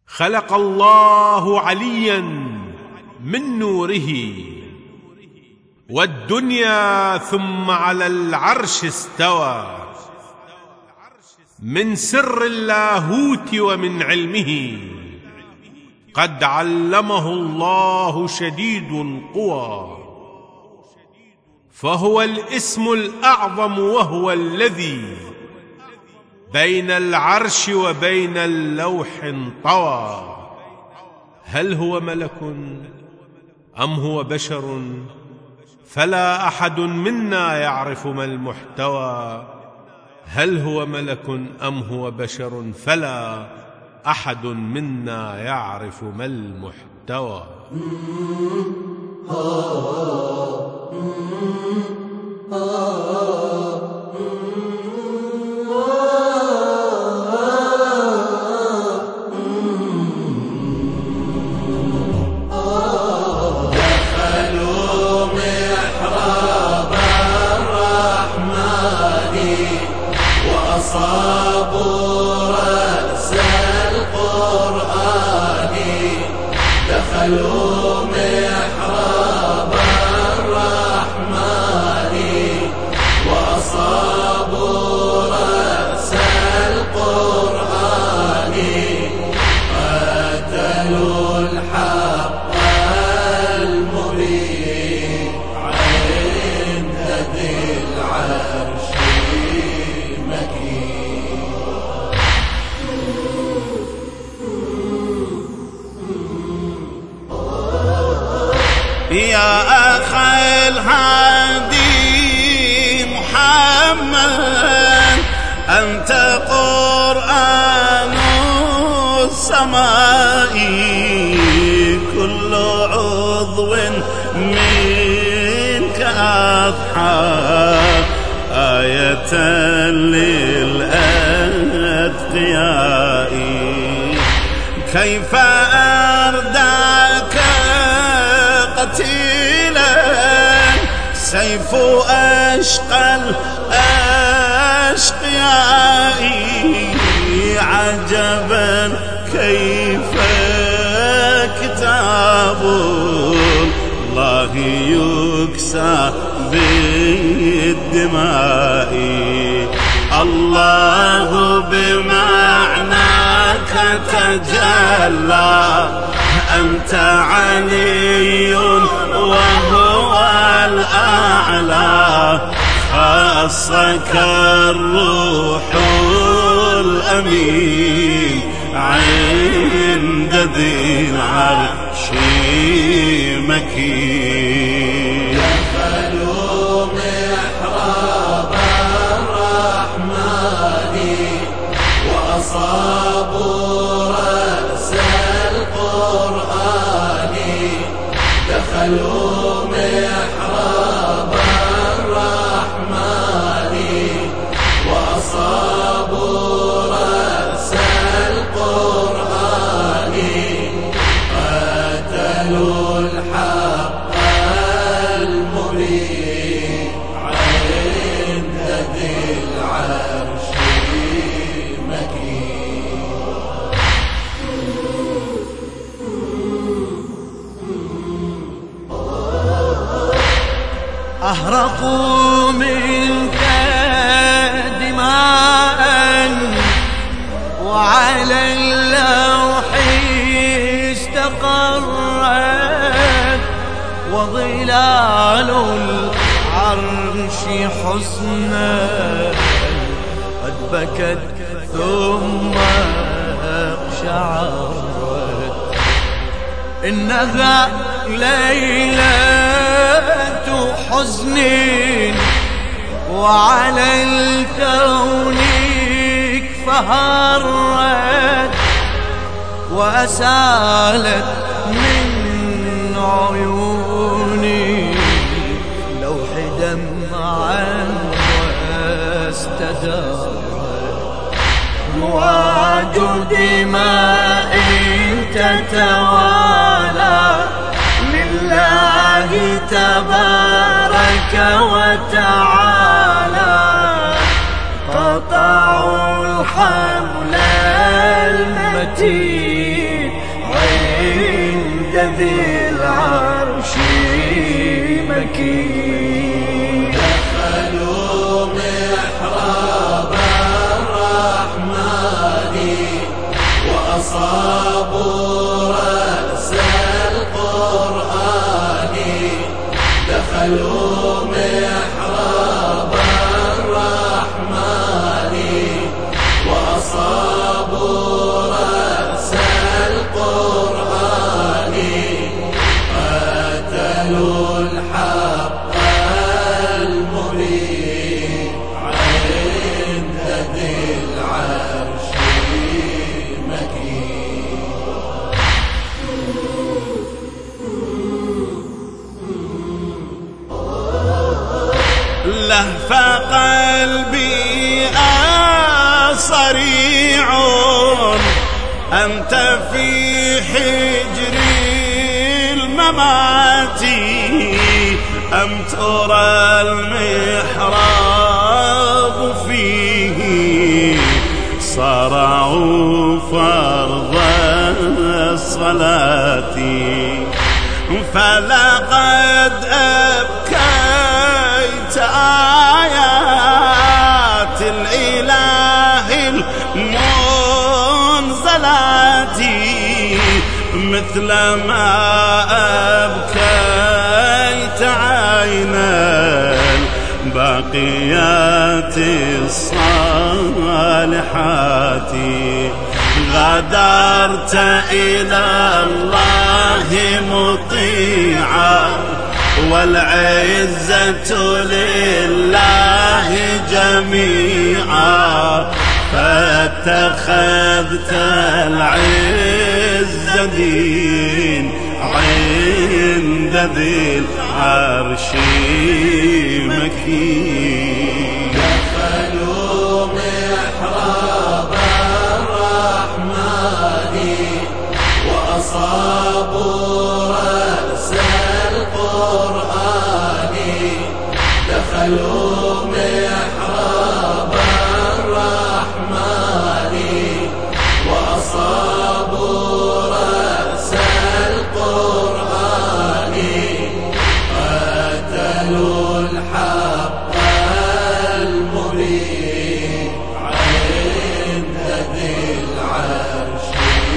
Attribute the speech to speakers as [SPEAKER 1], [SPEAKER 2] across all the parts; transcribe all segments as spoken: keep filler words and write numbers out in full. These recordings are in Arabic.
[SPEAKER 1] خلق الله عليا من نوره والدنيا ثم على العرش استوى، من سر اللاهوت ومن علمه قد علمه الله شديد القوى، فهو الاسم الأعظم وهو الذي بين العرش وبين اللوح انطوى. هل هو ملك أم هو بشر؟ فلا أحد منا يعرف ما المحتوى. هل هو ملك أم هو بشر؟ فلا أحد منا يعرف ما المحتوى.
[SPEAKER 2] أصابوا رأس القرآن، دخلوا محراب الرحمن، وأصابوا رأس القرآن، قتلوا الحق المبين عند ذي العرش
[SPEAKER 3] يا أخي الهادي محمد، أنت قرآن السماء، كل عضو منك أضحى آية للأتقياء. كيف أرداك قتيلا سيف أشقى الأشقياء، عجبا كيف كتاب الله يكسى بالدماء. الله بمعناك تجلى، أنت علي وهو الأعلى، خاصك الروح الأمين عند ذي العرش مكين.
[SPEAKER 2] دخلوا محراب الرحمن، وأصابوا رأس القرآن، دخلوا محراب الرحمن، وأصابوا رأس القرآن، قتلوا الحق المبين عند ذي العرش مكين.
[SPEAKER 4] أهرقوا منك دماء، وعلى اللوح استقرت، وظلال العرش حسنا قد بكت ثم اقشعرت. إنها ليلة حزن وعلى الكون فهرت، وأسالت من عيوني لوح دمعا واستدارت. مواج دماء تتوالى لله تبارك وتعالى، قطعوا الحبل المتين ذي العرش مكين.
[SPEAKER 2] دخلوا محراب الرحمن وأصابوا رأس القرآن. دخلوا محراب الرحمن وأصابوا رأس القرآن. قاتلوا الحق المبين عند ذي العرش مكين.
[SPEAKER 3] لهف قلبي صريع أنت في حجر الممات أم ترى المحراب فيه صرعوا فرض الصلاة. فلقد أبكيت آيات الإله المنزلات مثل ما أبكيت عينا الباقيات الصالحات. غادرت إلى الله مطيعا والعزة لله جميعا. فاتخذت العز دين عند ذي العرش مكين.
[SPEAKER 2] دخلوا محراب الرحمن وأصابوا رأس القرآن. دخلوا محراب الرحمن وأصابوا رأس القرآن. قاتلوا الحق المبين عند ذي العرش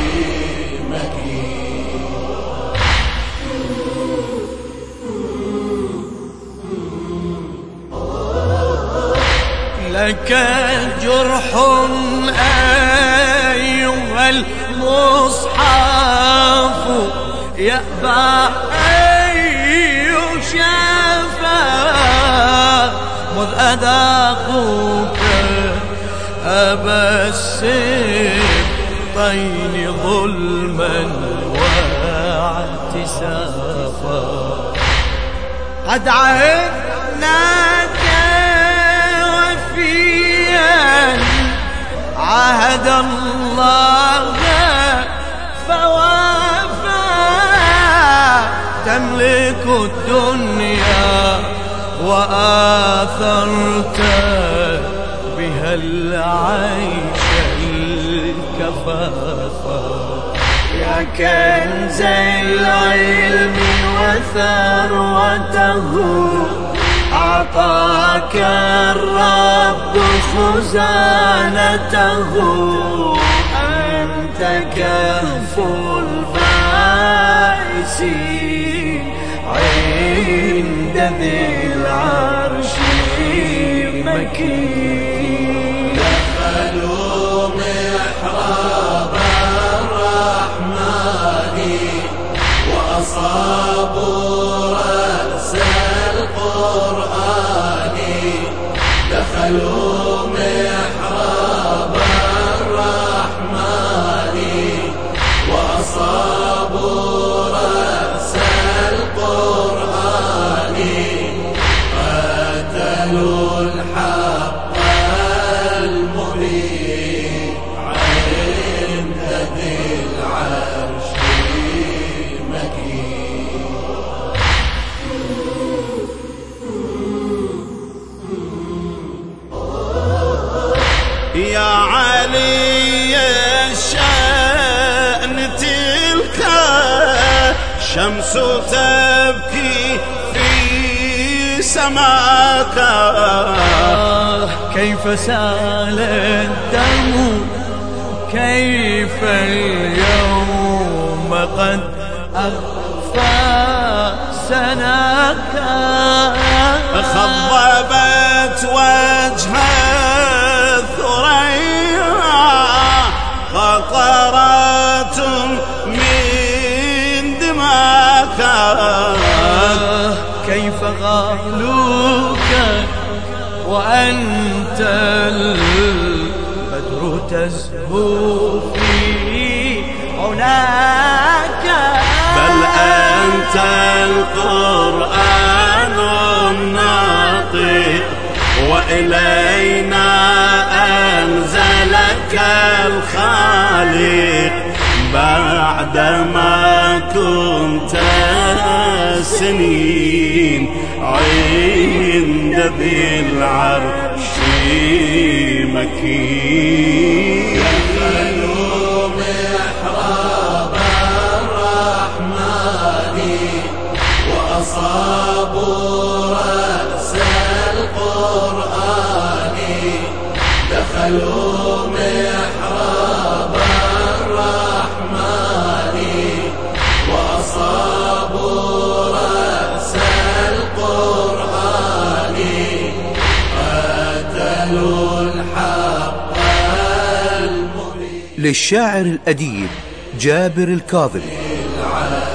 [SPEAKER 2] مكين.
[SPEAKER 4] لك جرح أيها المصحف يأبى أن يشافى مذ أذاقوك أبا السبطين ظلما واعتسافا. قد عهدناك وفيا عهد الله فوافى. تملك الدنيا وآثرت بها العيش الكفافا. يا كنز العلم وثروته أعطاك الرب خزانته. أنت كهف البائسين عند ذي العرش مكين.
[SPEAKER 2] دخلوا محراب الرحمن وأصابوا رأس القرآن. دخلوا محراب الرحمن وأصابوا رأس القرآن. قاتلوا الحق
[SPEAKER 3] الشمس تبكي في سماك.
[SPEAKER 4] كيف سال الدم كيف اليوم قد أخفى سناك.
[SPEAKER 3] خضبت وجه الثريا قطرات من دماك.
[SPEAKER 4] كيف غالوك وأنت البدر تزهو في علاك.
[SPEAKER 3] بل أنت القرآن الناطق وإلينا أنزلك الخالق. بعدما كنت سنين عند ذي العرش مكين.
[SPEAKER 2] دخلوا محراب الرحمن وأصابوا رأس القرآن. دخلوا محراب الرحمن وأصابوا رأس القرآن. قتلوا الحق المبين.
[SPEAKER 5] للشاعر الأديب جابر الكاظمي.